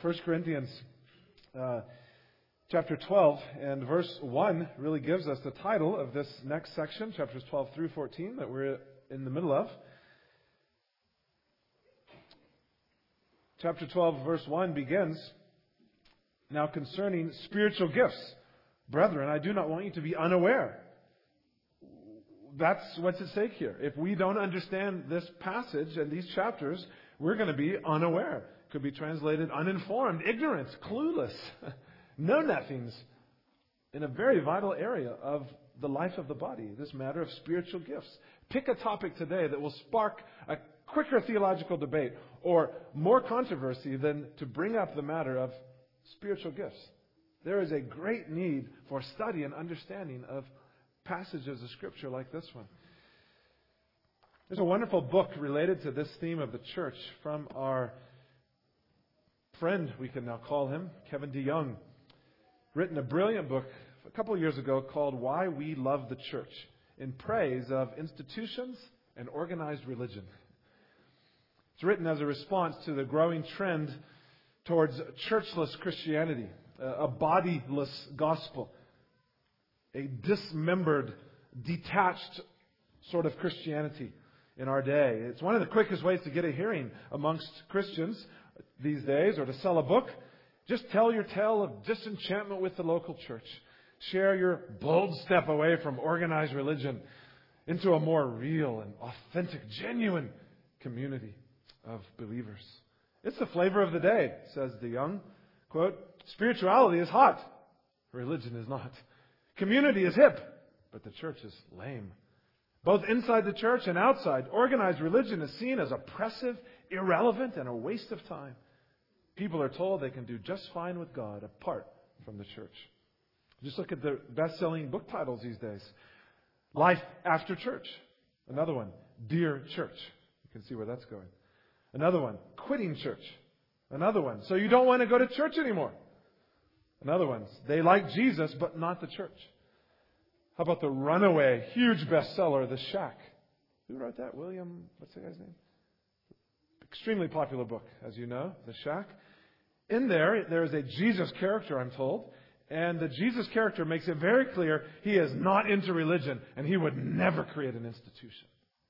1 Corinthians chapter 12 and verse 1 really gives us the title of this next section, chapters 12 through 14, that we're in the middle of. Chapter 12, verse 1 begins, "Now concerning spiritual gifts, brethren, I do not want you to be unaware." That's what's at stake here. If we don't understand this passage and these chapters, we're going to be unaware. Could be translated uninformed, ignorant, clueless, know-nothings in a very vital area of the life of the body, this matter of spiritual gifts. Pick a topic today that will spark a quicker theological debate or more controversy than to bring up the matter of spiritual gifts. There is a great need for study and understanding of passages of Scripture like this one. There's a wonderful book related to this theme of the church from our friend, we can now call him, Kevin DeYoung. Written a brilliant book a couple of years ago called Why We Love the Church, in praise of institutions and organized religion. It's written as a response to the growing trend towards churchless Christianity, a bodiless gospel, a dismembered, detached sort of Christianity in our day. It's one of the quickest ways to get a hearing amongst Christians these days, or to sell a book. Just tell your tale of disenchantment with the local church. Share your bold step away from organized religion into a more real and authentic, genuine community of believers. It's the flavor of the day, says DeYoung. Quote, "Spirituality is hot. Religion is not. Community is hip, but the church is lame. Both inside the church and outside, organized religion is seen as oppressive, irrelevant, and a waste of time. People are told they can do just fine with God apart from the church." Just look at the best-selling book titles these days. Life After Church. Another one, Dear Church. You can see where that's going. Another one, Quitting Church. Another one, So You Don't Want to Go to Church Anymore. Another one, They Like Jesus but Not the Church. How about the runaway, huge bestseller, The Shack? Who wrote that? William, what's the guy's name? Extremely popular book, as you know, The Shack. In there is a Jesus character, I'm told. And the Jesus character makes it very clear he is not into religion and he would never create an institution.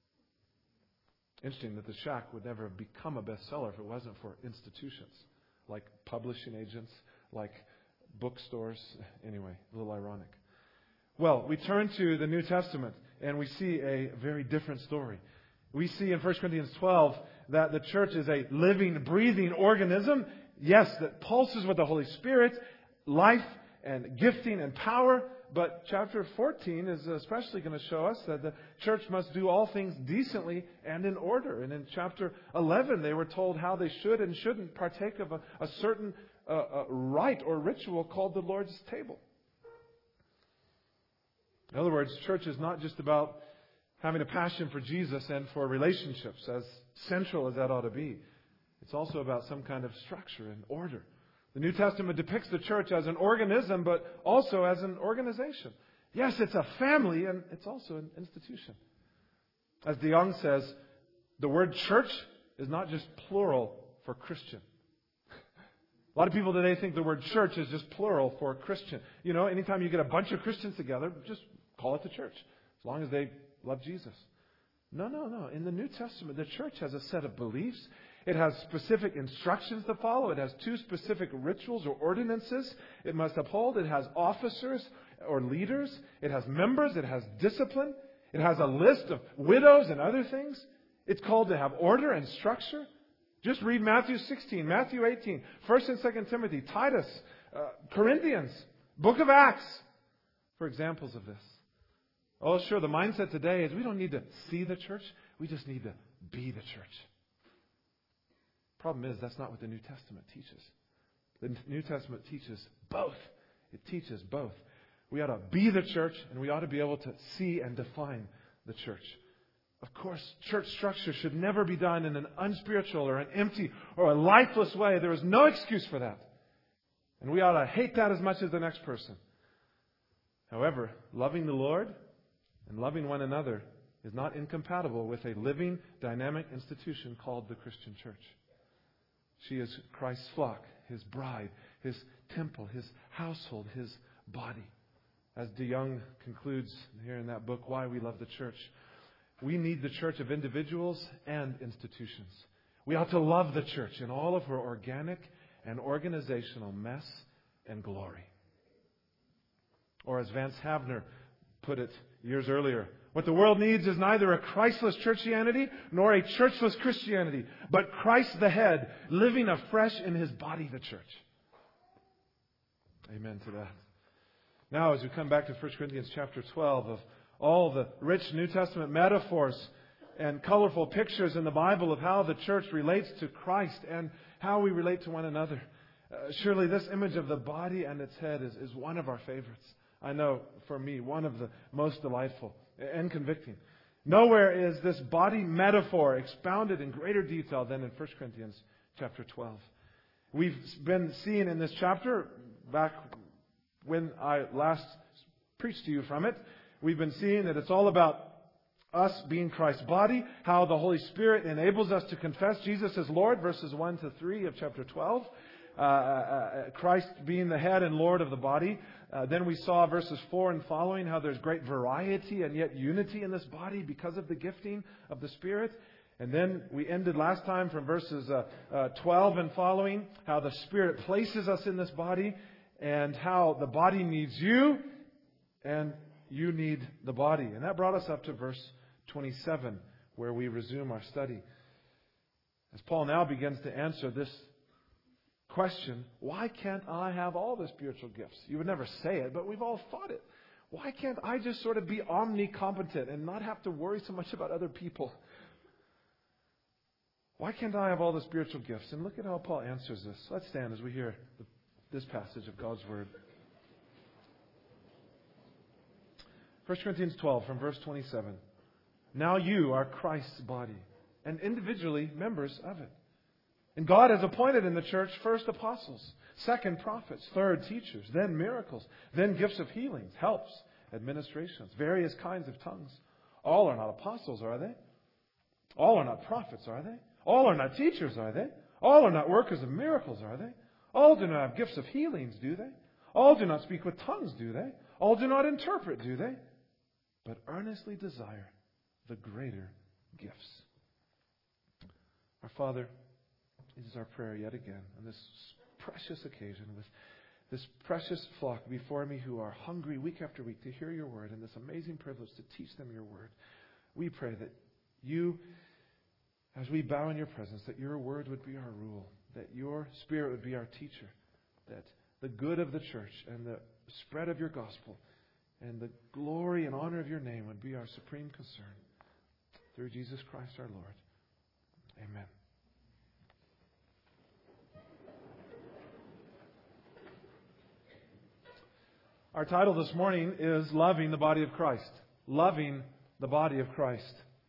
Interesting that The Shack would never have become a bestseller if it wasn't for institutions, like publishing agents, like bookstores. Anyway, a little ironic. Well, we turn to the New Testament and we see a very different story. We see in 1 Corinthians 12 that the church is a living, breathing organism, yes, that pulses with the Holy Spirit, life and gifting and power. But chapter 14 is especially going to show us that the church must do all things decently and in order. And in chapter 11, they were told how they should and shouldn't partake of a certain rite or ritual called the Lord's table. In other words, church is not just about having a passion for Jesus and for relationships, as central as that ought to be. It's also about some kind of structure and order. The New Testament depicts the church as an organism, but also as an organization. Yes, it's a family, and it's also an institution. As DeYoung says, the word church is not just plural for Christian. A lot of people today think the word church is just plural for Christian. You know, anytime you get a bunch of Christians together, just call it the church, as long as they love Jesus. No. In the New Testament, the church has a set of beliefs. It has specific instructions to follow. It has 2 specific rituals or ordinances it must uphold. It has officers or leaders. It has members. It has discipline. It has a list of widows and other things. It's called to have order and structure. Just read Matthew 16, Matthew 18, 1 and 2 Timothy, Titus, Corinthians, Book of Acts, for examples of this. Oh, sure, the mindset today is we don't need to see the church. We just need to be the church. Problem is, that's not what the New Testament teaches. The New Testament teaches both. It teaches both. We ought to be the church, and we ought to be able to see and define the church. Of course, church structure should never be done in an unspiritual or an empty or a lifeless way. There is no excuse for that. And we ought to hate that as much as the next person. However, loving the Lord and loving one another is not incompatible with a living, dynamic institution called the Christian church. She is Christ's flock, His bride, His temple, His household, His body. As DeYoung concludes here in that book, Why We Love the Church, we need the church of individuals and institutions. We ought to love the church in all of her organic and organizational mess and glory. Or as Vance Havner put it years earlier, what the world needs is neither a Christless churchianity nor a churchless Christianity, but Christ the head, living afresh in His body, the church. Amen to that. Now, as we come back to 1 Corinthians chapter 12, of all the rich New Testament metaphors and colorful pictures in the Bible of how the church relates to Christ and how we relate to one another, surely this image of the body and its head is one of our favorites. I know, for me, one of the most delightful and convicting. Nowhere is this body metaphor expounded in greater detail than in 1 Corinthians chapter 12. We've been seeing in this chapter, back when I last preached to you from it, we've been seeing that it's all about us being Christ's body, how the Holy Spirit enables us to confess Jesus as Lord, verses 1 to 3 of chapter 12. Christ being the head and Lord of the body. Then we saw verses 4 and following how there's great variety and yet unity in this body because of the gifting of the Spirit. And then we ended last time from verses 12 and following, how the Spirit places us in this body and how the body needs you and you need the body. And that brought us up to verse 27, where we resume our study. As Paul now begins to answer this question, why can't I have all the spiritual gifts? You would never say it, but we've all thought it. Why can't I just sort of be omnicompetent and not have to worry so much about other people? Why can't I have all the spiritual gifts? And look at how Paul answers this. Let's stand as we hear this passage of God's Word. 1 Corinthians 12 from verse 27. Now you are Christ's body, and individually members of it. And God has appointed in the church first apostles, second prophets, third teachers, then miracles, then gifts of healings, helps, administrations, various kinds of tongues. All are not apostles, are they? All are not prophets, are they? All are not teachers, are they? All are not workers of miracles, are they? All do not have gifts of healings, do they? All do not speak with tongues, do they? All do not interpret, do they? But earnestly desire the greater gifts. Our Father, it is our prayer yet again on this precious occasion with this precious flock before me who are hungry week after week to hear your word and this amazing privilege to teach them your word. We pray that you, as we bow in your presence, that your word would be our rule, that your Spirit would be our teacher, that the good of the church and the spread of your gospel and the glory and honor of your name would be our supreme concern. Through Jesus Christ our Lord. Amen. Our title this morning is Loving the Body of Christ. Loving the Body of Christ.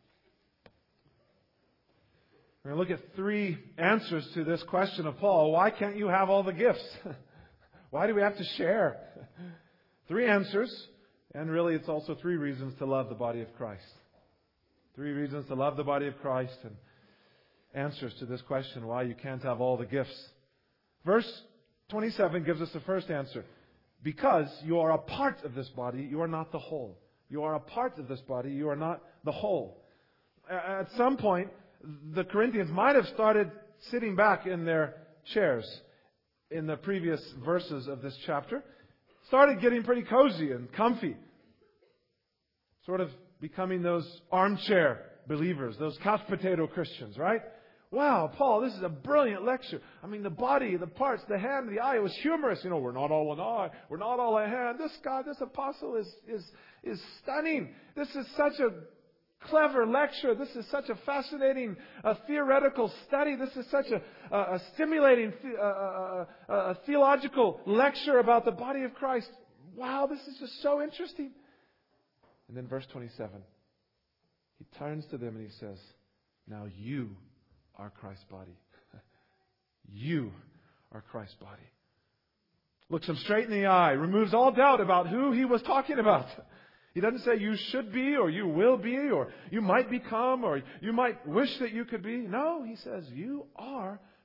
We're going to look at three answers to this question of Paul. Why can't you have all the gifts? Why do we have to share? Three answers, and really it's also three reasons to love the body of Christ. Three reasons to love the body of Christ and answers to this question, why you can't have all the gifts. Verse 27 gives us the first answer. Because you are a part of this body, you are not the whole. You are a part of this body, you are not the whole. At some point, the Corinthians might have started sitting back in their chairs in the previous verses of this chapter. Started getting pretty cozy and comfy. Sort of becoming those armchair believers, those couch potato Christians, right? Wow, Paul, this is a brilliant lecture. I mean, the body, the parts, the hand, the eye, it was humorous. You know, we're not all an eye, we're not all a hand. This guy, this apostle is stunning. This is such a clever lecture. This is such a fascinating theoretical study. This is such a stimulating theological lecture about the body of Christ. Wow, this is just so interesting. And then verse 27, he turns to them and he says, now you are Christ's body. You are Christ's body. Looks him straight in the eye, removes all doubt about who he was talking about. He doesn't say you should be, or you will be, or you might become, or you might wish that you could be. No, he says you are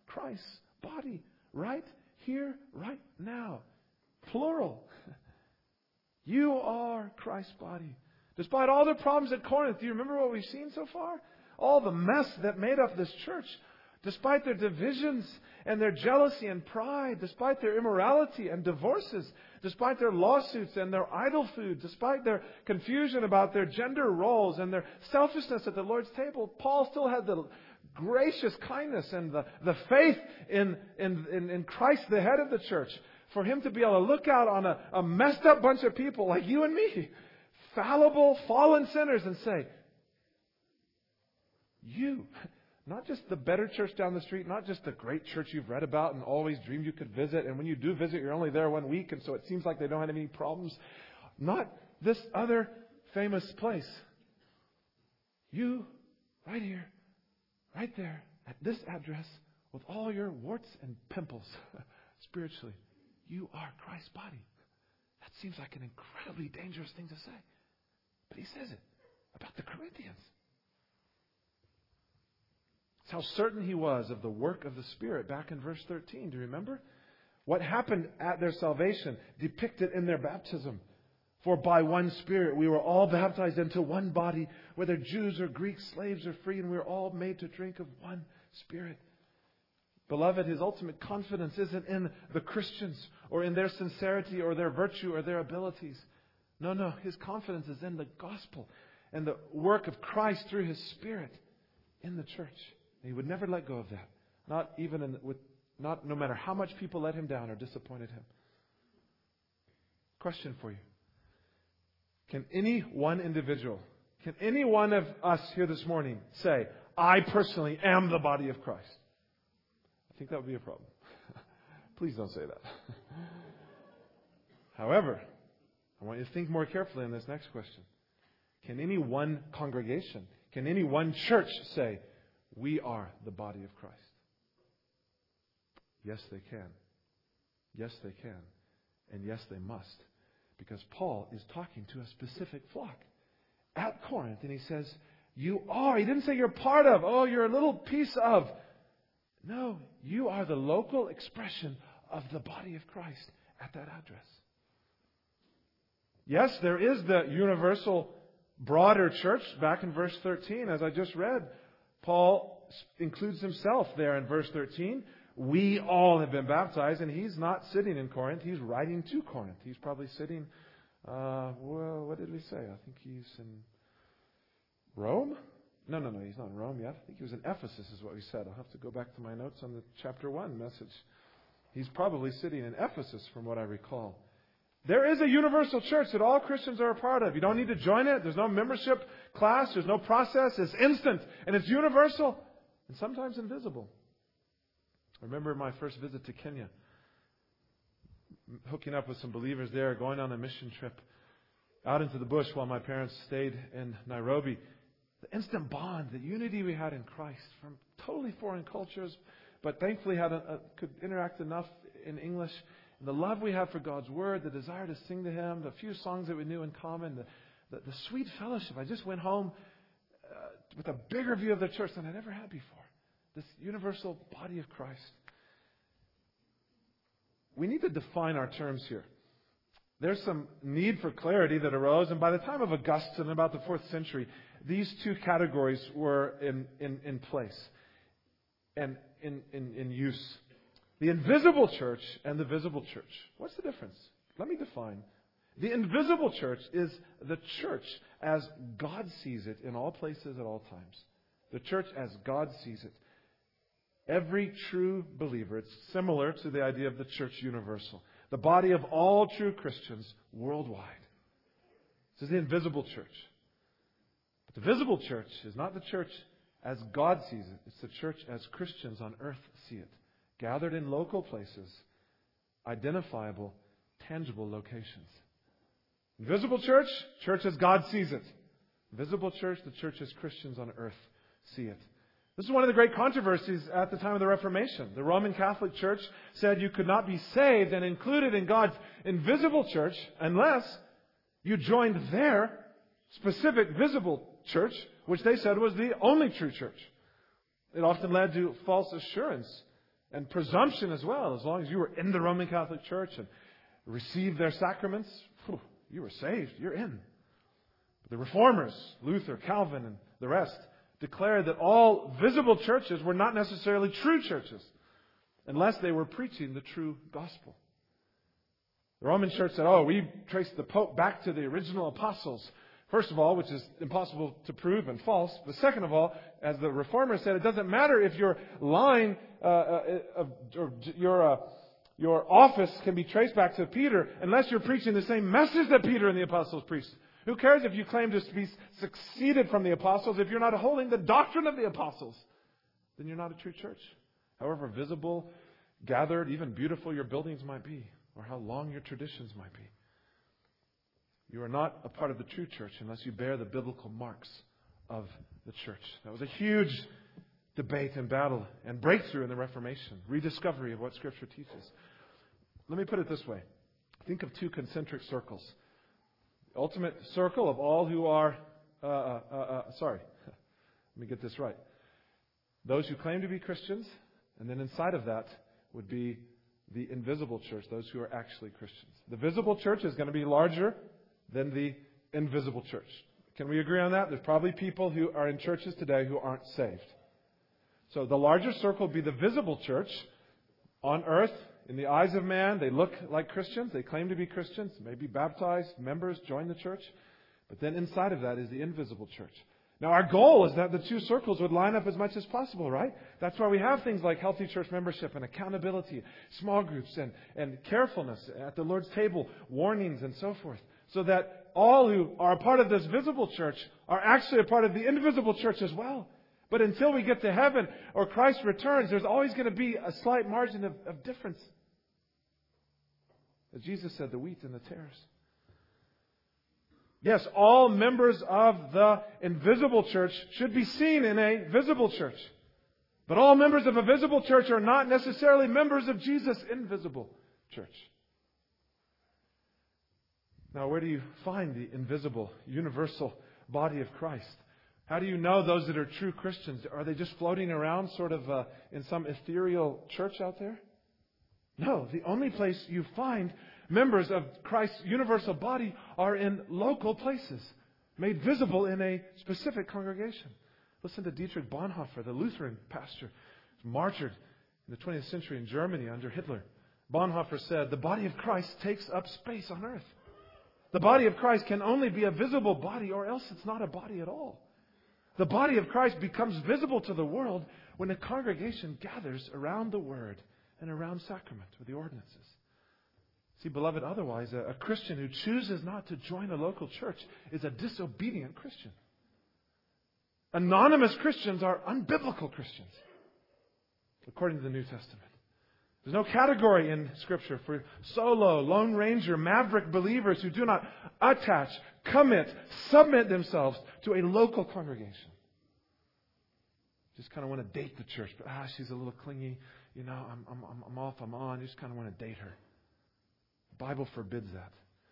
Christ's body right here, right now. Plural. You are Christ's body. Despite all the problems at Corinth, do you remember what we've seen so far? All the mess that made up this church. Despite their divisions and their jealousy and pride, despite their immorality and divorces, despite their lawsuits and their idol food, despite their confusion about their gender roles and their selfishness at the Lord's table, Paul still had the gracious kindness and the faith in Christ, the head of the church, for him to be able to look out on a messed up bunch of people like you and me, fallible, fallen sinners, and say, you, not just the better church down the street, not just the great church you've read about and always dreamed you could visit, and when you do visit, you're only there 1 week, and so it seems like they don't have any problems. Not this other famous place. You, right here, right there, at this address, with all your warts and pimples, spiritually, you are Christ's body. That seems like an incredibly dangerous thing to say. But he says it about the Corinthians. It's how certain he was of the work of the Spirit back in verse 13. Do you remember? What happened at their salvation, depicted in their baptism. For by one Spirit we were all baptized into one body, whether Jews or Greeks, slaves or free, and we were all made to drink of one Spirit. Beloved, his ultimate confidence isn't in the Christians or in their sincerity or their virtue or their abilities. No, his confidence is in the gospel and the work of Christ through his Spirit in the church. And he would never let go of that. No matter how much people let him down or disappointed him. Question for you. Can any one individual, can any one of us here this morning say, I personally am the body of Christ? I think that would be a problem. Please don't say that. However, I want you to think more carefully on this next question. Can any one congregation, can any one church say, we are the body of Christ? Yes, they can. Yes, they can. And yes, they must. Because Paul is talking to a specific flock at Corinth. And he says, you are. He didn't say you're part of. Oh, you're a little piece of. No, you are the local expression of the body of Christ at that address. Yes, there is the universal, broader church back in verse 13, as I just read. Paul includes himself there in verse 13. We all have been baptized, and he's not sitting in Corinth. He's writing to Corinth. He's probably sitting, what did we say? I think he's in Rome? No, he's not in Rome yet. I think he was in Ephesus is what we said. I'll have to go back to my notes on the chapter 1 message. He's probably sitting in Ephesus from what I recall. There is a universal church that all Christians are a part of. You don't need to join it. There's no membership class. There's no process. It's instant. And it's universal and sometimes invisible. I remember my first visit to Kenya, hooking up with some believers there, going on a mission trip out into the bush while my parents stayed in Nairobi. The instant bond, the unity we had in Christ from totally foreign cultures, but thankfully could interact enough in English. And the love we have for God's Word, the desire to sing to Him, the few songs that we knew in common, the sweet fellowship. I just went home with a bigger view of the church than I'd ever had before. This universal body of Christ. We need to define our terms here. There's some need for clarity that arose, and by the time of Augustine, about the 4th century, these two categories were in place and in use. The invisible church and the visible church. What's the difference? Let me define. The invisible church is the church as God sees it in all places at all times. The church as God sees it. Every true believer. It's similar to the idea of the church universal. The body of all true Christians worldwide. This is the invisible church. But the visible church is not the church as God sees it. It's the church as Christians on earth see it. Gathered in local places. Identifiable, tangible locations. Invisible church, church as God sees it. Visible church, the church as Christians on earth see it. This is one of the great controversies at the time of the Reformation. The Roman Catholic Church said you could not be saved and included in God's invisible church unless you joined their specific visible church, which they said was the only true church. It often led to false assurance And presumption as well. As long as you were in the Roman Catholic Church and received their sacraments, you were saved. You're in. But the Reformers, Luther, Calvin, and the rest, declared that all visible churches were not necessarily true churches unless they were preaching the true gospel. The Roman Church said, we trace the Pope back to the original apostles. First of all, which is impossible to prove and false. But second of all, as the Reformers said, it doesn't matter if your line, your office can be traced back to Peter unless you're preaching the same message that Peter and the apostles preached. Who cares if you claim to be succeeded from the apostles? If you're not holding the doctrine of the apostles, then you're not a true church. However visible, gathered, even beautiful your buildings might be, or how long your traditions might be. You are not a part of the true church unless you bear the biblical marks of the church. That was a huge debate and battle and breakthrough in the Reformation, rediscovery of what Scripture teaches. Let me put it this way. Think of two concentric circles. The ultimate circle of all who are, let me get this right. Those who claim to be Christians, and then inside of that would be the invisible church, those who are actually Christians. The visible church is going to be larger than the invisible church. Can we agree on that? There's probably people who are in churches today who aren't saved. So the larger circle would be the visible church on earth. In the eyes of man, they look like Christians. They claim to be Christians, maybe baptized members, join the church. But then inside of that is the invisible church. Now our goal is that the two circles would line up as much as possible, right? That's why we have things like healthy church membership and accountability, small groups and carefulness at the Lord's table, warnings and so forth. So that all who are a part of this visible church are actually a part of the invisible church as well. But until we get to heaven or Christ returns, there's always going to be a slight margin of difference. As Jesus said, the wheat and the tares. Yes, all members of the invisible church should be seen in a visible church. But all members of a visible church are not necessarily members of Jesus' invisible church. Now, where do you find the invisible, universal body of Christ? How do you know those that are true Christians? Are they just floating around sort of in some ethereal church out there? No, the only place you find members of Christ's universal body are in local places, made visible in a specific congregation. Listen to Dietrich Bonhoeffer, the Lutheran pastor, martyred in the 20th century in Germany under Hitler. Bonhoeffer said, "The body of Christ takes up space on earth. The body of Christ can only be a visible body, or else it's not a body at all. The body of Christ becomes visible to the world when a congregation gathers around the Word and around sacrament or the ordinances." See, beloved, otherwise, a Christian who chooses not to join a local church is a disobedient Christian. Anonymous Christians are unbiblical Christians, according to the New Testament. There's no category in Scripture for solo, lone ranger, maverick believers who do not attach, commit, submit themselves to a local congregation. Just kind of want to date the church, but she's a little clingy. You know, I'm off, I'm on. You just kind of want to date her. The Bible forbids that.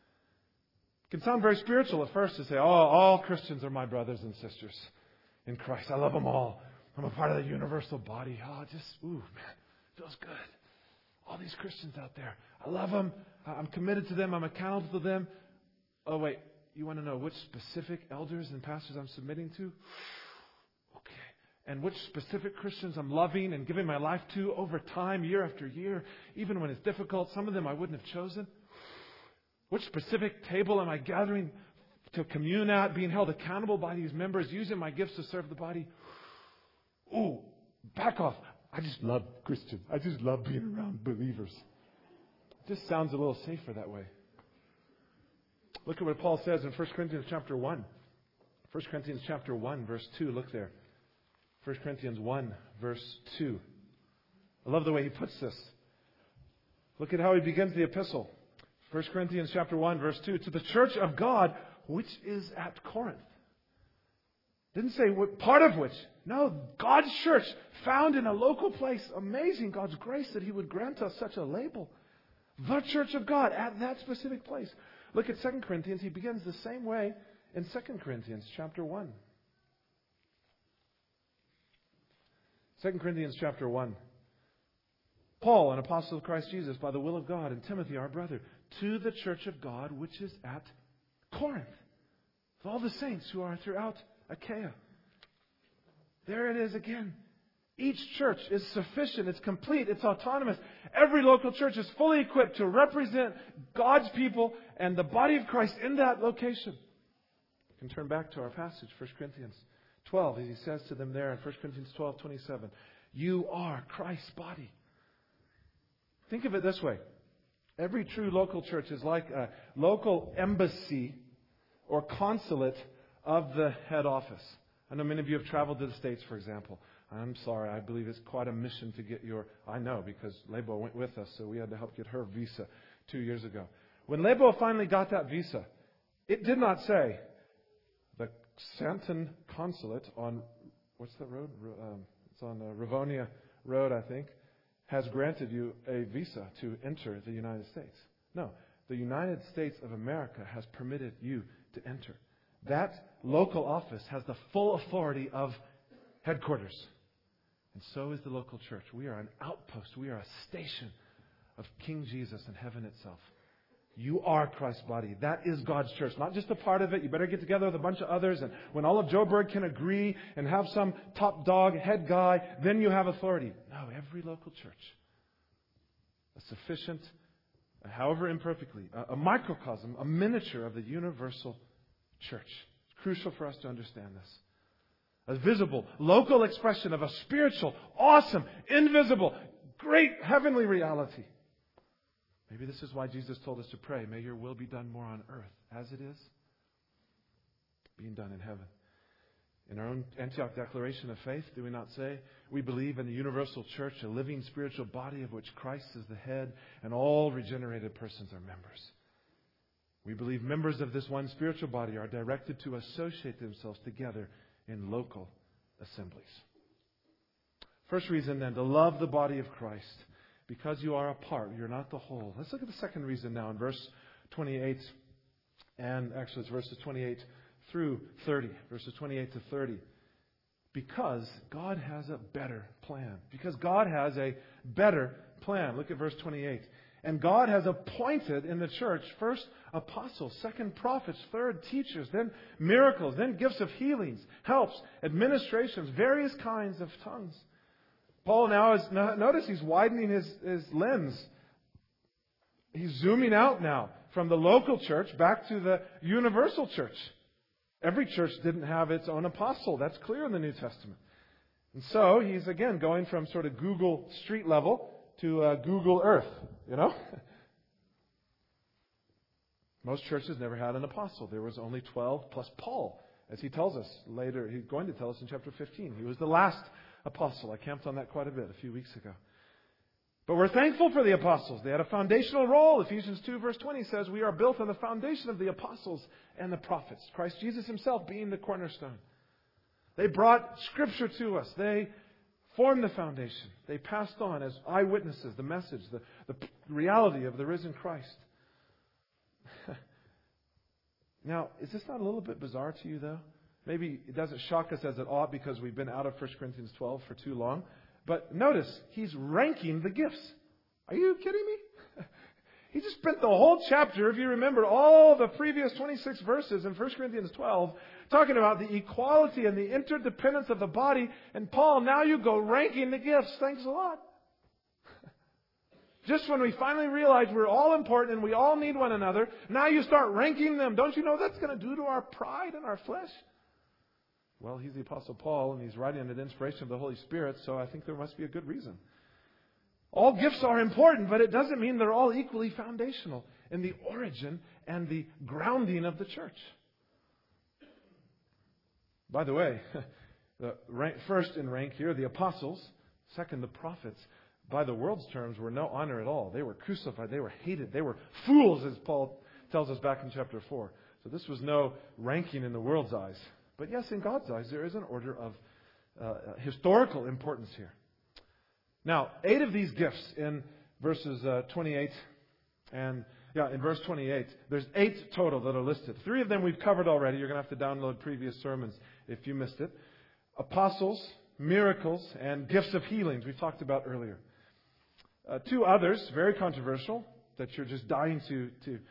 It can sound very spiritual at first to say, all Christians are my brothers and sisters in Christ. I love them all. I'm a part of the universal body. Man, feels good. All these Christians out there. I love them. I'm committed to them. I'm accountable to them. Oh, wait. You want to know which specific elders and pastors I'm submitting to? Okay. And which specific Christians I'm loving and giving my life to over time, year after year, even when it's difficult. Some of them I wouldn't have chosen. Which specific table am I gathering to commune at, being held accountable by these members, using my gifts to serve the body? Ooh, back off. I just love Christians. I just love being around believers. It just sounds a little safer that way. Look at what Paul says in 1 Corinthians chapter 1. 1 Corinthians chapter 1, verse 2. Look there. 1 Corinthians 1, verse 2. I love the way he puts this. Look at how he begins the epistle. 1 Corinthians chapter 1, verse 2. To the church of God, which is at Corinth. Didn't say what part of which. No, God's church found in a local place. Amazing God's grace that He would grant us such a label. The church of God at that specific place. Look at 2 Corinthians. He begins the same way in 2 Corinthians chapter 1. 2 Corinthians chapter 1. Paul, an apostle of Christ Jesus, by the will of God, and Timothy, our brother, to the church of God which is at Corinth, with all the saints who are throughout Achaia. There it is again. Each church is sufficient, it's complete, it's autonomous. Every local church is fully equipped to represent God's people and the body of Christ in that location. You can turn back to our passage, 1 Corinthians 12, as he says to them there in 1 Corinthians 12:27. You are Christ's body. Think of it this way. Every true local church is like a local embassy or consulate of the head office. I know many of you have traveled to the States, for example. I'm sorry, I believe it's quite a mission to get your... I know, because Lebo went with us, so we had to help get her visa 2 years ago. When Lebo finally got that visa, it did not say, the Santon Consulate on... What's that road? It's on Rivonia Road, I think, has granted you a visa to enter the United States. No, the United States of America has permitted you to enter. That local office has the full authority of headquarters. And so is the local church. We are an outpost. We are a station of King Jesus in heaven itself. You are Christ's body. That is God's church. Not just a part of it. You better get together with a bunch of others. And when all of Joburg can agree and have some top dog, head guy, then you have authority. No, every local church. A sufficient, however imperfectly, a microcosm, a miniature of the universal church. It's crucial for us to understand this. A visible, local expression of a spiritual, awesome, invisible, great heavenly reality. Maybe this is why Jesus told us to pray, may your will be done more on earth as it is being done in heaven. In our own Antioch Declaration of Faith, do we not say, we believe in the universal church, a living spiritual body of which Christ is the head, and all regenerated persons are members. We believe members of this one spiritual body are directed to associate themselves together in local assemblies. First reason then, to love the body of Christ. Because you are a part, you're not the whole. Let's look at the second reason now in verse 28. And actually it's verses 28 through 30. Verses 28 to 30. Because God has a better plan. Because God has a better plan. Look at verse 28. And God has appointed in the church first apostles, second prophets, third teachers, then miracles, then gifts of healings, helps, administrations, various kinds of tongues. Paul now is, notice he's widening his lens. He's zooming out now from the local church back to the universal church. Every church didn't have its own apostle. That's clear in the New Testament. And so he's again going from sort of Google street level to Google Earth, you know. Most churches never had an apostle. There was only 12 plus Paul, as he tells us later. He's going to tell us in chapter 15. He was the last apostle. I camped on that quite a bit a few weeks ago. But we're thankful for the apostles. They had a foundational role. Ephesians 2 verse 20 says we are built on the foundation of the apostles and the prophets. Christ Jesus himself being the cornerstone. They brought Scripture to us. They formed the foundation. They passed on as eyewitnesses the message, the reality of the risen Christ. Now, is this not a little bit bizarre to you, though? Maybe it doesn't shock us as it ought because we've been out of 1 Corinthians 12 for too long. But notice, he's ranking the gifts. Are you kidding me? He just spent the whole chapter, if you remember, all the previous 26 verses in 1 Corinthians 12, talking about the equality and the interdependence of the body. And Paul, now you go ranking the gifts. Thanks a lot. Just when we finally realize we're all important and we all need one another, now you start ranking them. Don't you know that's going to do to our pride and our flesh? Well, he's the Apostle Paul, and he's writing under the inspiration of the Holy Spirit, so I think there must be a good reason. All gifts are important, but it doesn't mean they're all equally foundational in the origin and the grounding of the church. By the way, first in rank here, the apostles. Second, the prophets. By the world's terms, were no honor at all. They were crucified. They were hated. They were fools, as Paul tells us back in chapter 4. So this was no ranking in the world's eyes. But yes, in God's eyes, there is an order of historical importance here. Now, 8 of these gifts in verses 28 and in verse 28, there's 8 total that are listed. 3 of them we've covered already. You're going to have to download previous sermons if you missed it. Apostles, miracles, and gifts of healings we've talked about earlier. Two others, very controversial, that you're just dying to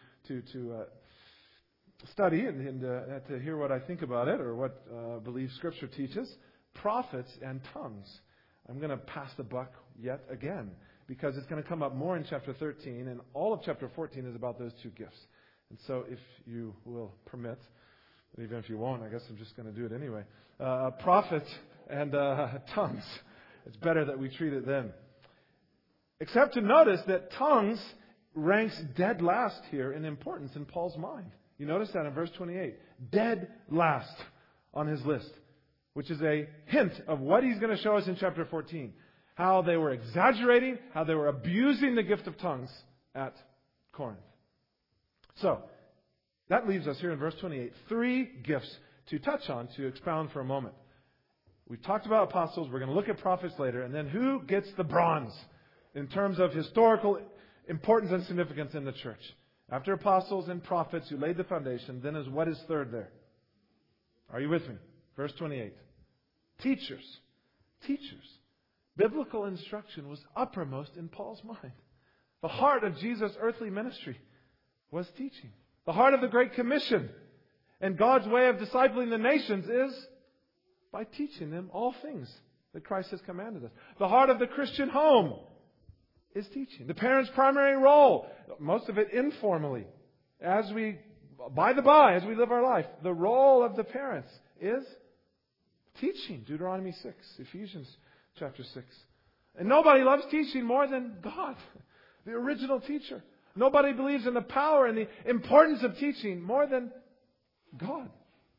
study and to hear what I think about it or what I believe Scripture teaches. Prophets and tongues. I'm going to pass the buck yet again because it's going to come up more in chapter 13, and all of chapter 14 is about those two gifts. And so if you will permit, and even if you won't, I guess I'm just going to do it anyway. Prophets and tongues. It's better that we treat it then. Except to notice that tongues ranks dead last here in importance in Paul's mind. You notice that in verse 28. Dead last on his list. Which is a hint of what he's going to show us in chapter 14. How they were exaggerating, how they were abusing the gift of tongues at Corinth. So, that leaves us here in verse 28. 3 gifts to touch on, to expound for a moment. We've talked about apostles. We're going to look at prophets later. And then who gets the bronze in terms of historical importance and significance in the church? After apostles and prophets who laid the foundation, then what is third there? Are you with me? Verse 28. Teachers. Biblical instruction was uppermost in Paul's mind. The heart of Jesus' earthly ministry was teaching. The heart of the Great Commission and God's way of discipling the nations is by teaching them all things that Christ has commanded us. The heart of the Christian home is teaching. The parent's primary role, most of it informally, as we live our life, the role of the parents is teaching. Deuteronomy 6, Ephesians chapter 6. And nobody loves teaching more than God, the original teacher. Nobody believes in the power and the importance of teaching more than God.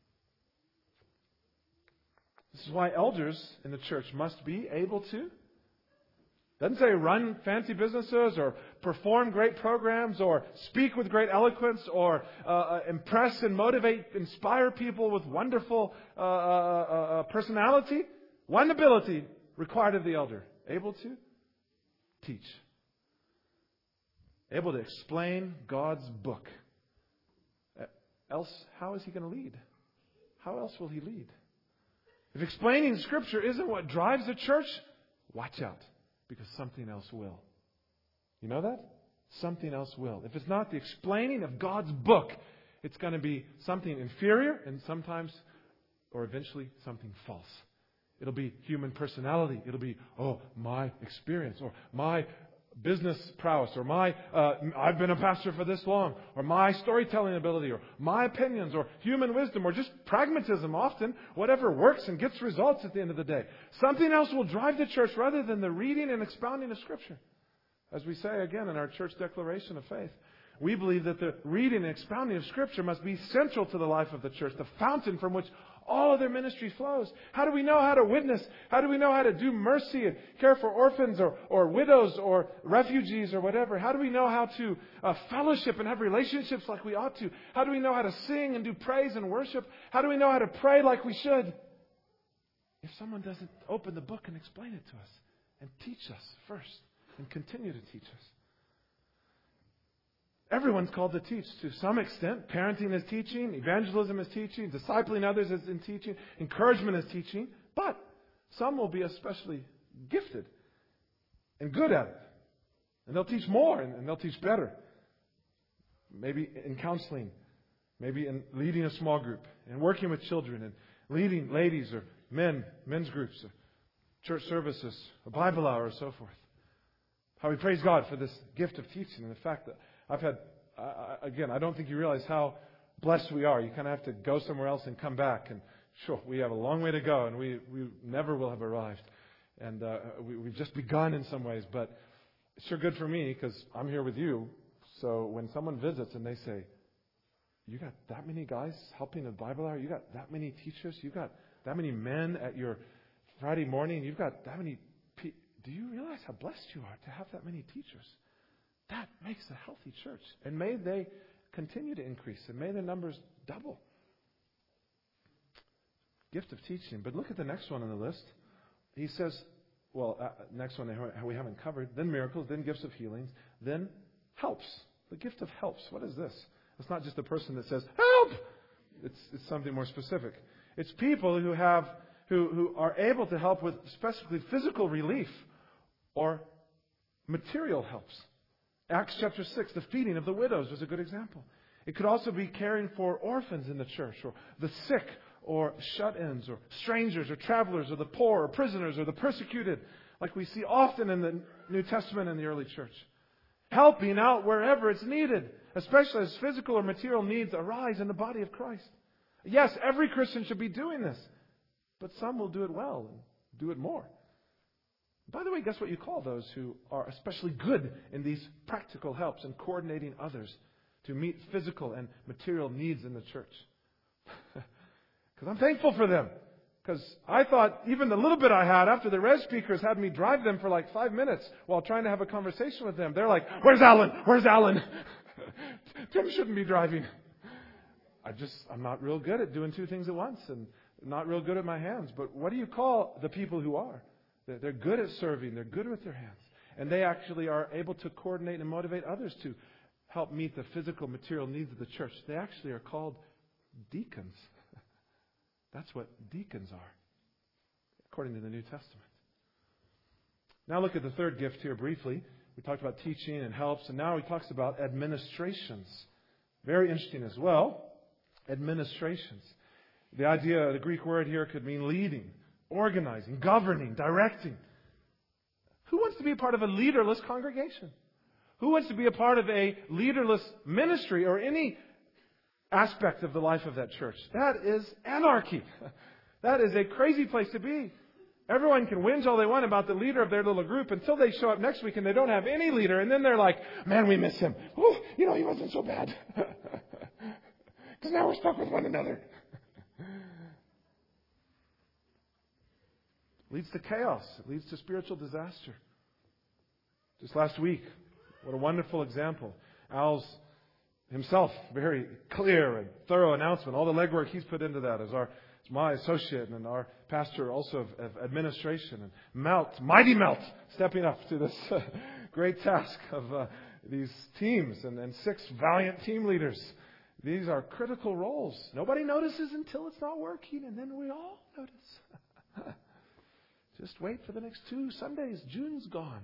This is why elders in the church must be able to, doesn't say run fancy businesses or perform great programs or speak with great eloquence or impress and motivate, inspire people with wonderful personality. One ability required of the elder. Able to teach. Able to explain God's book. Else, how is he going to lead? How else will he lead? If explaining Scripture isn't what drives the church, watch out. Because something else will. You know that? Something else will. If it's not the explaining of God's book, it's going to be something inferior and sometimes, or eventually, something false. It'll be human personality. It'll be, my experience, or my business prowess, or my, I've been a pastor for this long, or my storytelling ability, or my opinions, or human wisdom, or just pragmatism often, whatever works and gets results at the end of the day. Something else will drive the church rather than the reading and expounding of Scripture. As we say again in our church declaration of faith, we believe that the reading and expounding of Scripture must be central to the life of the church, the fountain from which all of their ministry flows. How do we know how to witness? How do we know how to do mercy and care for orphans or widows or refugees or whatever? How do we know how to fellowship and have relationships like we ought to? How do we know how to sing and do praise and worship? How do we know how to pray like we should? If someone doesn't open the book and explain it to us and teach us first and continue to teach us. Everyone's called to teach to some extent. Parenting is teaching. Evangelism is teaching. Discipling others is in teaching. Encouragement is teaching. But some will be especially gifted and good at it. And they'll teach more and they'll teach better. Maybe in counseling. Maybe in leading a small group. And working with children. And leading ladies or men's groups. Or church services. A Bible hour or so forth. How we praise God for this gift of teaching and the fact that I've had, again, I don't think you realize how blessed we are. You kind of have to go somewhere else and come back. And sure, we have a long way to go, and we never will have arrived. And we've just begun in some ways. But it's sure good for me because I'm here with you. So when someone visits and they say, you got that many guys helping a Bible hour? You got that many teachers? You got that many men at your Friday morning? You've got that many people? Do you realize how blessed you are to have that many teachers? That makes a healthy church. And may they continue to increase. And may the numbers double. Gift of teaching. But look at the next one on the list. He says, next one we haven't covered. Then miracles. Then gifts of healings. Then helps. The gift of helps. What is this? It's not just a person that says, help! It's something more specific. It's people who are able to help with specifically physical relief or material helps. Acts chapter 6, the feeding of the widows was a good example. It could also be caring for orphans in the church, or the sick, or shut-ins, or strangers, or travelers, or the poor, or prisoners, or the persecuted, like we see often in the New Testament and the early church. Helping out wherever it's needed, especially as physical or material needs arise in the body of Christ. Yes, every Christian should be doing this, but some will do it well and do it more. By the way, guess what you call those who are especially good in these practical helps and coordinating others to meet physical and material needs in the church? Because I'm thankful for them. Because I thought even the little bit I had after the res speakers had me drive them for like 5 minutes while trying to have a conversation with them. They're like, "Where's Alan? Where's Alan?" Tim shouldn't be driving. I'm not real good at doing two things at once and not real good at my hands. But what do you call the people who are? They're good at serving. They're good with their hands. And they actually are able to coordinate and motivate others to help meet the physical, material needs of the church. They actually are called deacons. That's what deacons are, according to the New Testament. Now look at the third gift here briefly. We talked about teaching and helps, and now he talks about administrations. Very interesting as well. Administrations. The idea, the Greek word here could mean leading, organizing, governing, directing. Who wants to be a part of a leaderless congregation? Who wants to be a part of a leaderless ministry or any aspect of the life of that church? That is anarchy. That is a crazy place to be. Everyone can whinge all they want about the leader of their little group until they show up next week and they don't have any leader. And then they're like, "Man, we miss him. Oh, he wasn't so bad." Because now we're stuck with one another. It leads to chaos. It leads to spiritual disaster. Just last week, what a wonderful example. Al's himself, very clear and thorough announcement. All the legwork he's put into that as my associate and our pastor also of administration. And Mighty Melt, stepping up to this great task of these teams and 6 valiant team leaders. These are critical roles. Nobody notices until it's not working, and then we all notice. Just wait for the next 2 Sundays. June's gone.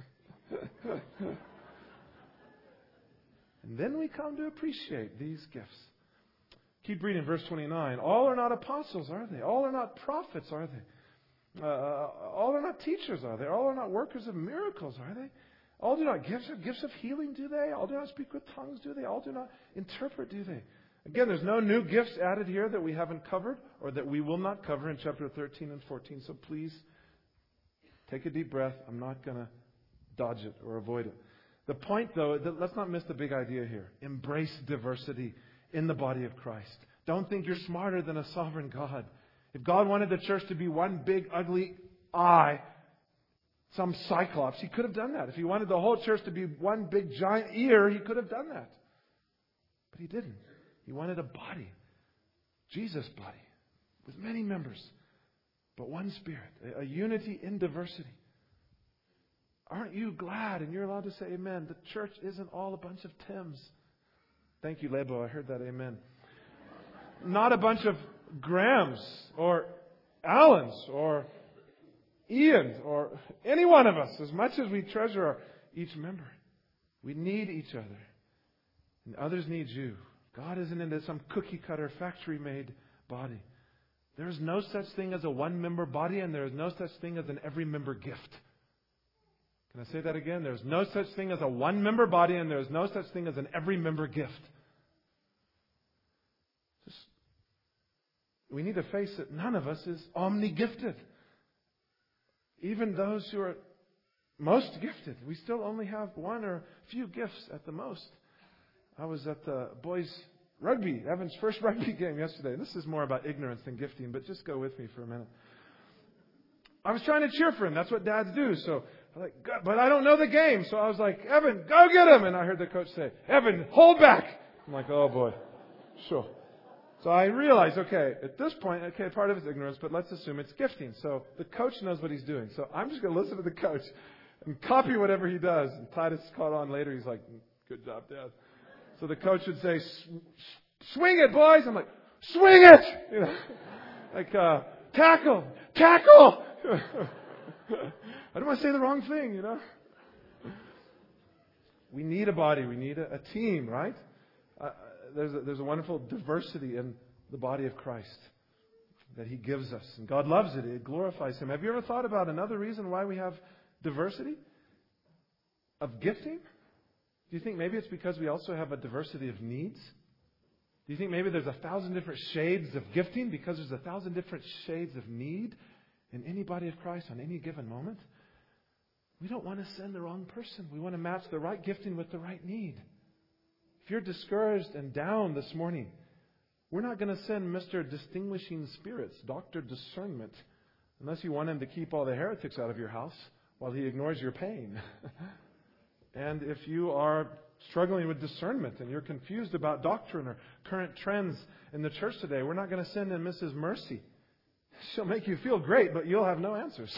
And then we come to appreciate these gifts. Keep reading verse 29. All are not apostles, are they? All are not prophets, are they? All are not teachers, are they? All are not workers of miracles, are they? All do not gifts of healing, do they? All do not speak with tongues, do they? All do not interpret, do they? Again, there's no new gifts added here that we haven't covered or that we will not cover in chapter 13 and 14. So please take a deep breath. I'm not going to dodge it or avoid it. The point, though, let's not miss the big idea here. Embrace diversity in the body of Christ. Don't think you're smarter than a sovereign God. If God wanted the church to be one big, ugly eye, some cyclops, He could have done that. If He wanted the whole church to be one big, giant ear, He could have done that. But He didn't. He wanted a body, Jesus' body, with many members, but one Spirit, a unity in diversity. Aren't you glad, and you're allowed to say amen, the church isn't all a bunch of Tims. Thank you, Lebo. I heard that amen. Not a bunch of Grahams or Allens or Ians or any one of us, as much as we treasure each member. We need each other. And others need you. God isn't into some cookie-cutter, factory-made body. There is no such thing as a one-member body, and there is no such thing as an every-member gift. Can I say that again? There's no such thing as a one-member body, and there's no such thing as an every-member gift. We need to face it. None of us is omni-gifted. Even those who are most gifted, we still only have one or a few gifts at the most. I was at the boys' rugby, Evan's first rugby game yesterday. This is more about ignorance than gifting, but just go with me for a minute. I was trying to cheer for him. That's what dads do. So I'm like, but I don't know the game. So I was like, "Evan, go get him." And I heard the coach say, "Evan, hold back." I'm like, "Oh boy." Sure. So I realized, okay, at this point, part of it's ignorance, but let's assume it's gifting. So the coach knows what he's doing. So I'm just going to listen to the coach and copy whatever he does. And Titus caught on later. He's like, "Good job, Dad." So the coach would say, "Swing it, boys." I'm like, "Swing it!" Like, tackle. I don't want to say the wrong thing, We need a body. We need a team, right? There's a wonderful diversity in the body of Christ that He gives us. And God loves it. It glorifies Him. Have you ever thought about another reason why we have diversity of gifting? Do you think maybe it's because we also have a diversity of needs? Do you think maybe there's 1,000 different shades of gifting because there's 1,000 different shades of need in any body of Christ on any given moment? We don't want to send the wrong person. We want to match the right gifting with the right need. If you're discouraged and down this morning, we're not going to send Mr. Distinguishing Spirits, Dr. Discernment, unless you want him to keep all the heretics out of your house while he ignores your pain. And if you are struggling with discernment and you're confused about doctrine or current trends in the church today, we're not going to send in Mrs. Mercy. She'll make you feel great, but you'll have no answers.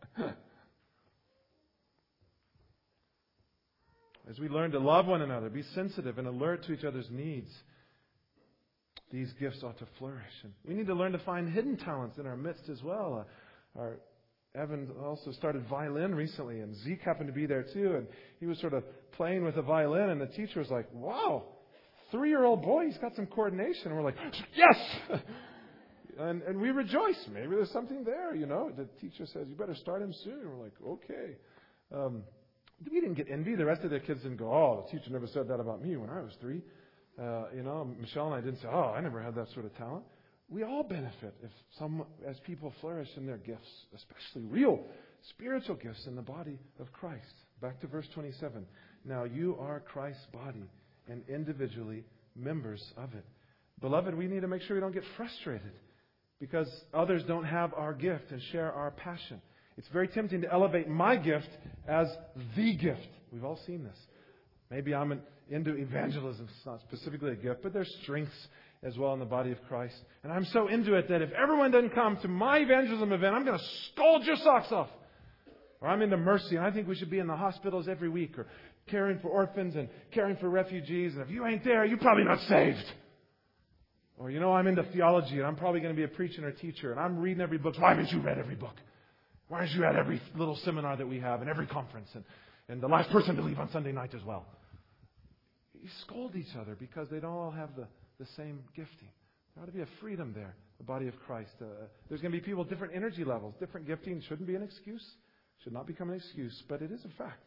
As we learn to love one another, be sensitive and alert to each other's needs, these gifts ought to flourish. And we need to learn to find hidden talents in our midst as well. Evan also started violin recently, and Zeke happened to be there too, and he was sort of playing with a violin, and the teacher was like, wow, 3-year-old boy, he's got some coordination. And we're like, yes! and we rejoice. Maybe there's something there, you know. The teacher says, you better start him soon. And we're like, okay. We didn't get envy. The rest of the kids didn't go, oh, the teacher never said that about me when I was 3. Michelle and I didn't say, oh, I never had that sort of talent. We all benefit as people flourish in their gifts, especially real spiritual gifts in the body of Christ. Back to verse 27. Now you are Christ's body and individually members of it. Beloved, we need to make sure we don't get frustrated because others don't have our gift and share our passion. It's very tempting to elevate my gift as the gift. We've all seen this. Maybe I'm into evangelism. It's not specifically a gift, but there's strengths as well in the body of Christ. And I'm so into it that if everyone doesn't come to my evangelism event, I'm going to scold your socks off. Or I'm into mercy, and I think we should be in the hospitals every week, or caring for orphans and caring for refugees. And if you ain't there, you're probably not saved. Or, I'm into theology, and I'm probably going to be a preacher or teacher, and I'm reading every book. Why haven't you read every book? Why aren't you at every little seminar that we have and every conference and the last person to leave on Sunday night as well? You scold each other because they don't all have the same gifting. There ought to be a freedom there, the body of Christ. There's going to be people with different energy levels. Different gifting shouldn't be an excuse. Should not become an excuse, but it is a fact.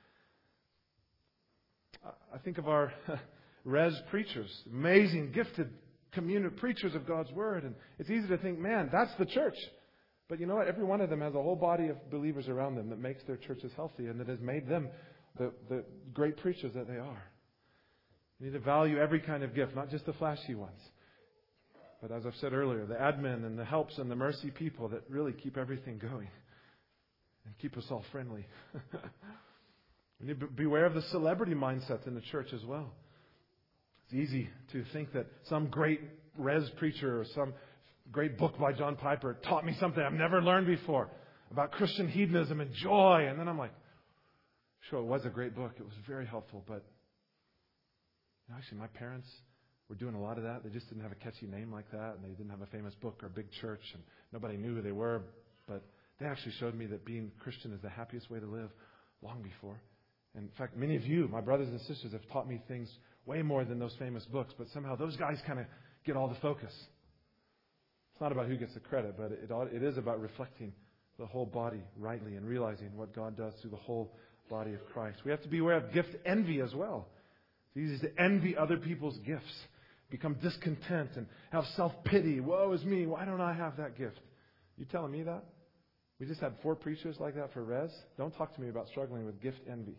I think of our res preachers, amazing, gifted community preachers of God's Word. And it's easy to think, man, that's the church. But you know what? Every one of them has a whole body of believers around them that makes their churches healthy and that has made them the great preachers that they are. You need to value every kind of gift, not just the flashy ones. But as I've said earlier, the admin and the helps and the mercy people that really keep everything going and keep us all friendly. We need to beware of the celebrity mindset in the church as well. It's easy to think that some great res preacher or some great book by John Piper taught me something I've never learned before about Christian hedonism and joy. And then I'm like, sure, it was a great book. It was very helpful. But actually, my parents were doing a lot of that. They just didn't have a catchy name like that. And they didn't have a famous book or a big church. And nobody knew who they were. But they actually showed me that being Christian is the happiest way to live long before. And in fact, many of you, my brothers and sisters, have taught me things way more than those famous books. But somehow those guys kind of get all the focus. It's not about who gets the credit, but it is about reflecting the whole body rightly and realizing what God does through the whole body of Christ. We have to be aware of gift envy as well. It's easy to envy other people's gifts, become discontent and have self-pity. Woe is me. Why don't I have that gift? You telling me that? We just had 4 preachers like that for Res. Don't talk to me about struggling with gift envy.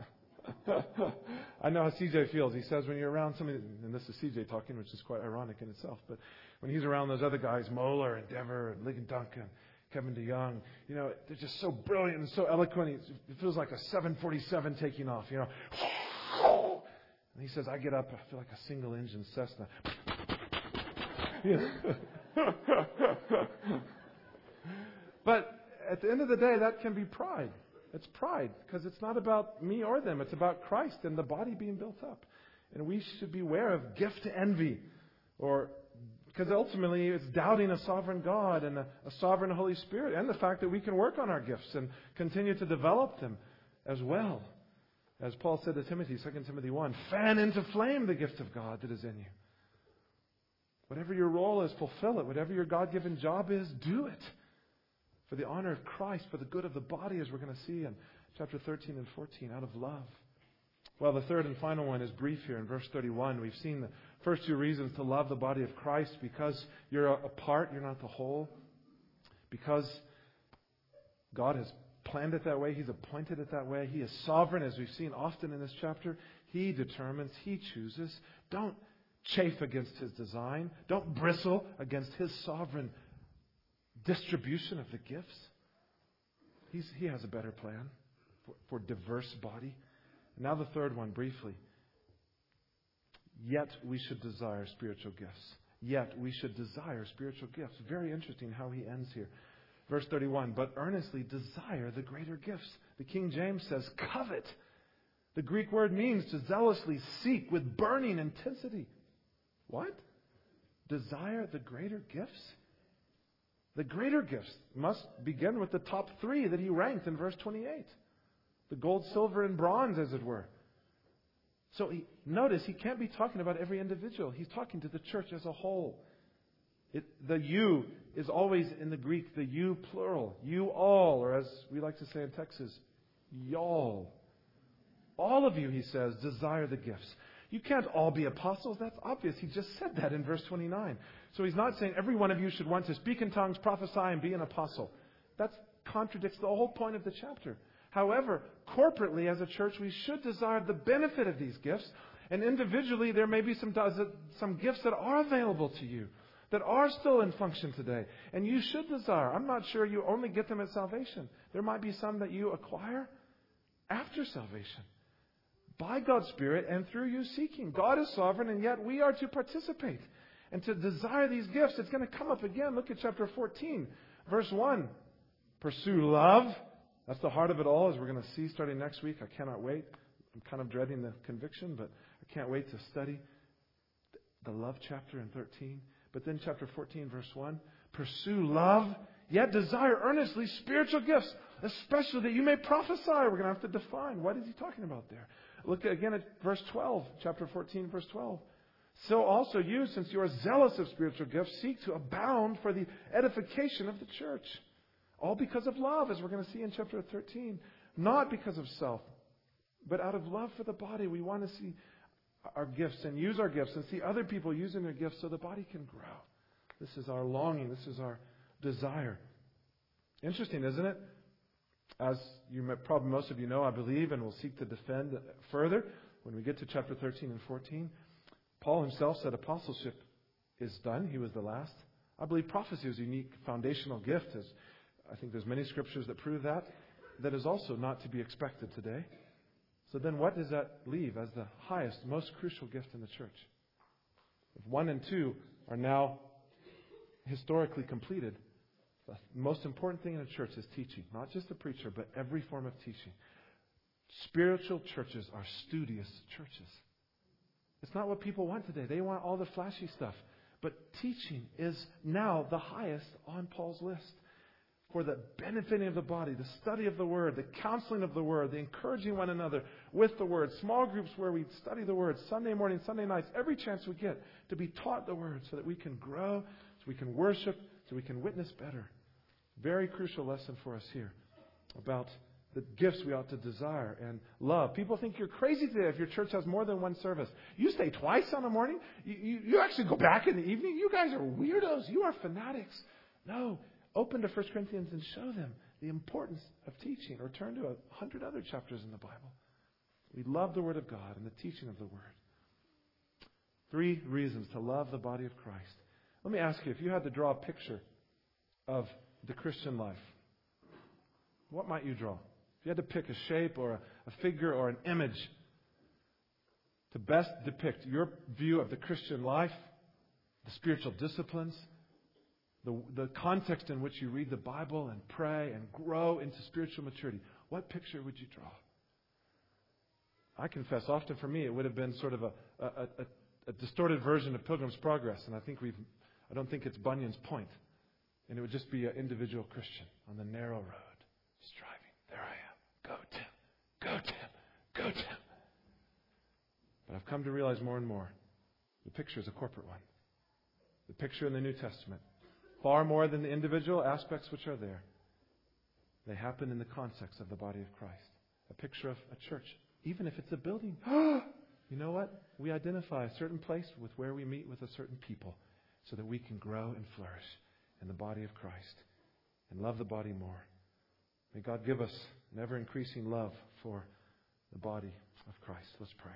I know how CJ feels. He says when you're around somebody, and this is CJ talking, which is quite ironic in itself, but when he's around those other guys, Moeller and Dever and Ligon Duncan, Kevin DeYoung, they're just so brilliant and so eloquent. It feels like a 747 taking off, And he says, I get up, I feel like a single-engine Cessna. But at the end of the day, that can be pride. It's pride because it's not about me or them. It's about Christ and the body being built up. And we should beware of gift envy, because ultimately it's doubting a sovereign God and a sovereign Holy Spirit and the fact that we can work on our gifts and continue to develop them as well. As Paul said to Timothy, 2 Timothy 1, fan into flame the gift of God that is in you. Whatever your role is, fulfill it. Whatever your God-given job is, do it. For the honor of Christ, for the good of the body, as we're going to see in chapter 13 and 14, out of love. Well, the third and final one is brief here in verse 31. We've seen the first two reasons to love the body of Christ: because you're a part, you're not the whole. Because God has planned it that way, He's appointed it that way. He is sovereign, as we've seen often in this chapter. He determines, He chooses. Don't chafe against His design. Don't bristle against His sovereign distribution of the gifts. He has a better plan for diverse body. Now the third one, briefly. Yet we should desire spiritual gifts. Yet we should desire spiritual gifts. Very interesting how he ends here. Verse 31, but earnestly desire the greater gifts. The King James says, covet. The Greek word means to zealously seek with burning intensity. What? Desire the greater gifts? The greater gifts must begin with the top three that he ranked in verse 28. The gold, silver, and bronze, as it were. So notice, he can't be talking about every individual. He's talking to the church as a whole. The you is always in the Greek, the you plural. You all, or as we like to say in Texas, y'all. All of you, he says, desire the gifts. You can't all be apostles. That's obvious. He just said that in verse 29. So he's not saying every one of you should want to speak in tongues, prophesy, and be an apostle. That contradicts the whole point of the chapter. However, corporately as a church, we should desire the benefit of these gifts. And individually, there may be some gifts that are available to you, that are still in function today. And you should desire. I'm not sure you only get them at salvation. There might be some that you acquire after salvation, by God's Spirit and through you seeking. God is sovereign, and yet we are to participate and to desire these gifts. It's going to come up again. Look at chapter 14, verse 1. Pursue love. That's the heart of it all, as we're going to see starting next week. I cannot wait. I'm kind of dreading the conviction, but I can't wait to study the love chapter in 13. But then chapter 14, verse 1. Pursue love, yet desire earnestly spiritual gifts, especially that you may prophesy. We're going to have to define. What is he talking about there? Look again at verse 12, chapter 14, verse 12. So also you, since you are zealous of spiritual gifts, seek to abound for the edification of the church. All because of love, as we're going to see in chapter 13. Not because of self, but out of love for the body. We want to see our gifts and use our gifts and see other people using their gifts so the body can grow. This is our longing. This is our desire. Interesting, isn't it? As probably most of you know, I believe, and will seek to defend further when we get to chapter 13 and 14. Paul himself said apostleship is done. He was the last. I believe prophecy is a unique foundational gift. As I think there's many scriptures that prove that is also not to be expected today. So then what does that leave as the highest, most crucial gift in the church? If 1 and 2 are now historically completed, the most important thing in a church is teaching. Not just the preacher, but every form of teaching. Spiritual churches are studious churches. It's not what people want today. They want all the flashy stuff. But teaching is now the highest on Paul's list. For the benefiting of the body, the study of the Word, the counseling of the Word, the encouraging one another with the Word, small groups where we study the Word, Sunday morning, Sunday nights, every chance we get to be taught the Word so that we can grow, so we can worship, so we can witness better. Very crucial lesson for us here about the gifts we ought to desire and love. People think you're crazy today if your church has more than one service. You stay twice on the morning. You actually go back in the evening. You guys are weirdos. You are fanatics. No. Open to 1 Corinthians and show them the importance of teaching, or turn to 100 other chapters in the Bible. We love the Word of God and the teaching of the Word. 3 reasons to love the body of Christ. Let me ask you, if you had to draw a picture of the Christian life, what might you draw? If you had to pick a shape or a figure or an image to best depict your view of the Christian life, the spiritual disciplines, the context in which you read the Bible and pray and grow into spiritual maturity, what picture would you draw? I confess, often for me, it would have been sort of a distorted version of Pilgrim's Progress, and I don't think it's Bunyan's point. And it would just be an individual Christian on the narrow road, striving. There I am. Go, Tim. Go, Tim. good. But I've come to realize more and more, the picture is a corporate one. The picture in the New Testament, far more than the individual aspects which are there, they happen in the context of the body of Christ. A picture of a church, even if it's a building. You know what? We identify a certain place with where we meet with a certain people so that we can grow and flourish in the body of Christ and love the body more. May God give us an ever-increasing love for the body of Christ. Let's pray.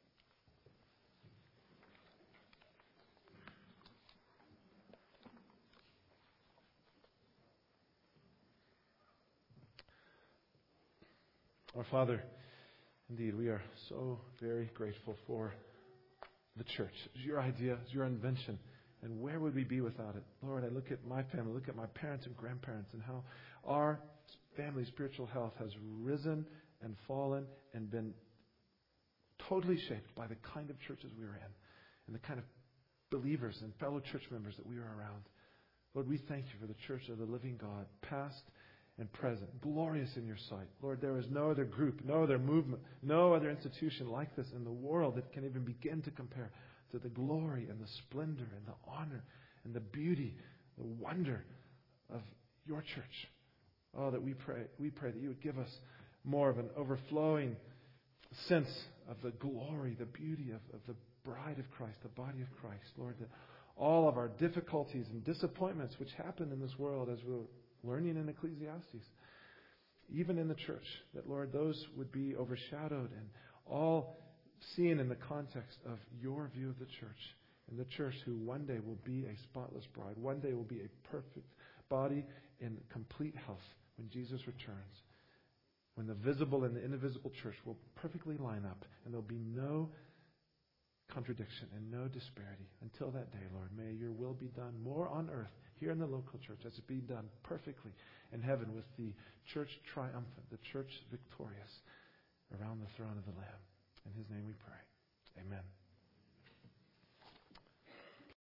Our Father, indeed, we are so very grateful for the church. It's your idea, it's your invention. And where would we be without it? Lord, I look at my family, look at my parents and grandparents, and how our family's spiritual health has risen and fallen and been totally shaped by the kind of churches we were in and the kind of believers and fellow church members that we were around. Lord, we thank you for the church of the living God, past and present, glorious in your sight. Lord, there is no other group, no other movement, no other institution like this in the world that can even begin to compare to the glory and the splendor and the honor and the beauty, the wonder of your church. Oh, that we pray that you would give us more of an overflowing sense of the glory, the beauty of the bride of Christ, the body of Christ. Lord, that all of our difficulties and disappointments which happen in this world, as we're learning in Ecclesiastes, even in the church, that, Lord, those would be overshadowed and all seen in the context of your view of the church, and the church who one day will be a spotless bride, one day will be a perfect body in complete health when Jesus returns, when the visible and the invisible church will perfectly line up, and there'll be no contradiction and no disparity. Until that day, Lord, may your will be done more on earth, here in the local church, as it be done perfectly in heaven with the church triumphant, the church victorious around the throne of the Lamb. In his name we pray. Amen.